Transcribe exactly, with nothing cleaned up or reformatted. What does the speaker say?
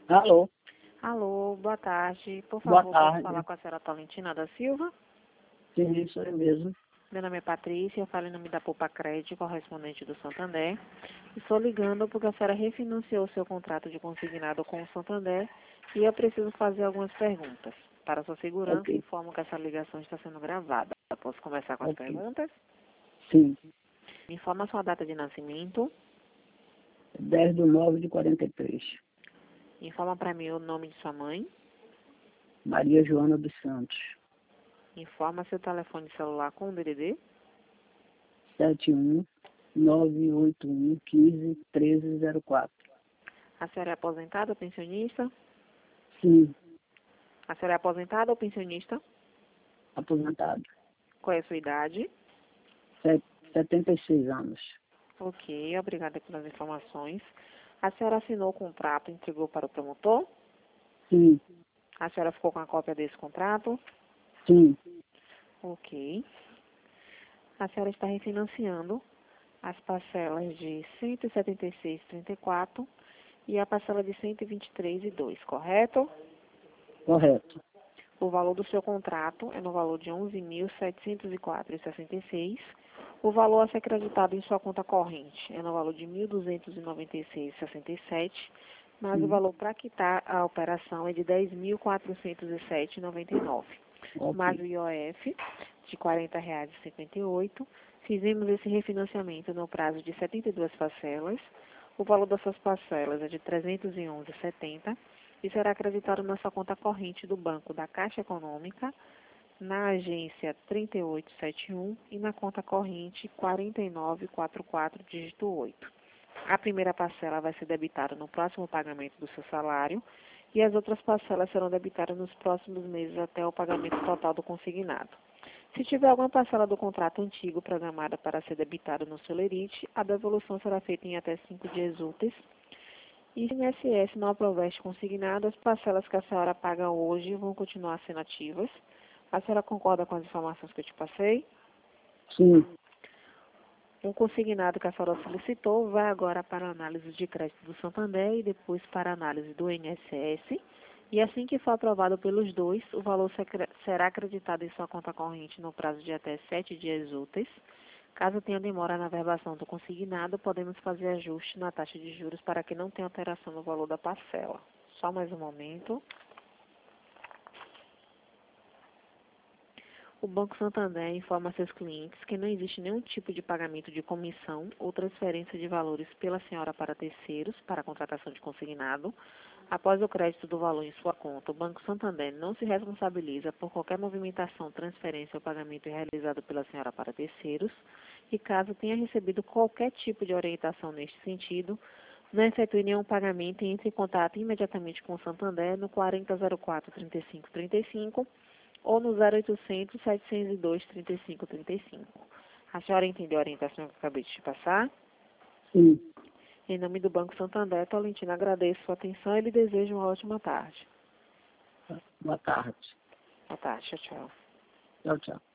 Alô, Alô, boa tarde. Por boa favor, posso tarde. falar com a senhora Tolentina da Silva? Sim, isso aí mesmo. Meu nome é Patrícia, eu falo em nome da Poupa Crédito, correspondente do Santander. Estou ligando porque a senhora refinanciou o seu contrato de consignado com o Santander e eu preciso fazer algumas perguntas. Para sua segurança, Ok, informo que essa ligação está sendo gravada. Posso começar com as ok. perguntas? Sim, Me informa a sua data de nascimento. dez de nove de quarenta e três. Informa para mim o nome de sua mãe. Maria Joana dos Santos. Informa seu telefone celular com o D D D. sete um nove oito um um cinco um três zero quatro. A senhora é aposentada ou pensionista? Sim, A senhora é aposentada ou pensionista? aposentado. Qual é a sua idade? Se- setenta e seis anos. Ok, obrigada pelas informações. A senhora assinou o contrato e entregou para o promotor? Sim, A senhora ficou com a cópia desse contrato? sim, Ok. A senhora está refinanciando as parcelas de cento e setenta e seis vírgula trinta e quatro e a parcela de cento e vinte e três vírgula dois, correto? correto. O valor do seu contrato é no valor de onze mil setecentos e quatro vírgula sessenta e seis. O valor a ser acreditado em sua conta corrente é no valor de mil duzentos e noventa e seis vírgula sessenta e sete, mas o Sim, valor para quitar a operação é de dez mil quatrocentos e sete vírgula noventa e nove. Mais ok. o I O F de quarenta reais e cinquenta e oito. Fizemos esse refinanciamento no prazo de setenta e duas parcelas. O valor dessas parcelas é de trezentos e onze vírgula setenta e será acreditado na sua conta corrente do banco da Caixa Econômica, na agência trinta e oito setenta e um e na conta corrente quarenta e nove quarenta e quatro, dígito oito. A primeira parcela vai ser debitada no próximo pagamento do seu salário e as outras parcelas serão debitadas nos próximos meses até o pagamento total do consignado. Se tiver alguma parcela do contrato antigo programada para ser debitada no seu lerite, a devolução será feita em até cinco dias úteis. E se o I N S S não aprovar este consignado, as parcelas que a senhora paga hoje vão continuar sendo ativas. A senhora concorda com as informações que eu te passei? Sim, Um consignado que a senhora solicitou vai agora para a análise de crédito do Santander e depois para a análise do I N S S. E assim que for aprovado pelos dois, o valor será acreditado em sua conta corrente no prazo de até sete dias úteis. Caso tenha demora na verbação do consignado, podemos fazer ajuste na taxa de juros para que não tenha alteração no valor da parcela. Só mais um momento. O Banco Santander informa a seus clientes que não existe nenhum tipo de pagamento de comissão ou transferência de valores pela senhora para terceiros para a contratação de consignado. Após o crédito do valor em sua conta, o Banco Santander não se responsabiliza por qualquer movimentação, transferência ou pagamento realizado pela senhora para terceiros. E caso tenha recebido qualquer tipo de orientação neste sentido, não efetue nenhum pagamento e entre em contato imediatamente com o Santander no quarenta zero quatro, trinta e cinco trinta e cinco ou no zero oitocentos, setecentos e dois, trinta e cinco trinta e cinco. A senhora entendeu a orientação que eu acabei de te passar? sim. Em nome do Banco Santander, Tolentina, agradeço sua atenção e lhe desejo uma ótima tarde. Boa tarde. Boa tarde, tchau, tchau. Tchau, tchau.